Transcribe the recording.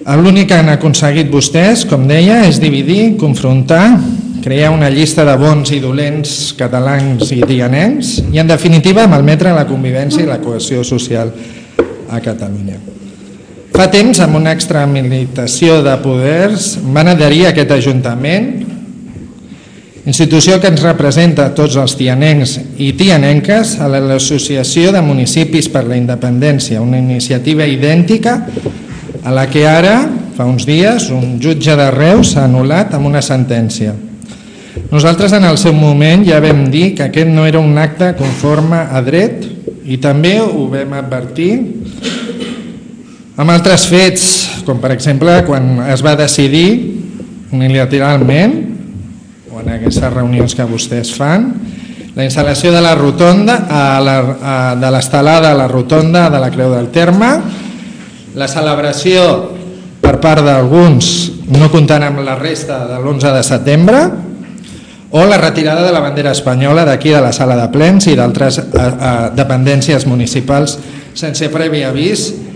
L'únic que han aconseguit vostès, com deia, és dividir, confrontar, crear una llista de bons i dolents catalans i tianencs i, en definitiva, malmetre la convivència i la cohesió social a Catalunya. Fa temps, amb una extramilitació de poders, van adherir a aquest Ajuntament, institució que ens representa a tots els tianencs i tianenques, a l'Associació de Municipis per la Independència, una iniciativa idèntica a la que ara, fa uns dies, un jutge de Reus s'ha anul·lat amb una sentència. Nosaltres en el seu moment ja vam dir que aquest no era un acte conforme a dret i també ho vam advertir amb altres fets, com per exemple quan es va decidir unilateralment o en aquestes reunions que vostès fan la instal·lació de la rotonda de l'estelada a la rotonda de la Creu del Terme, la celebració per part d'alguns no comptant amb la resta de l'11 de setembre o la retirada de la bandera espanyola d'aquí de la sala de plens i d'altres dependències municipals sense previ avís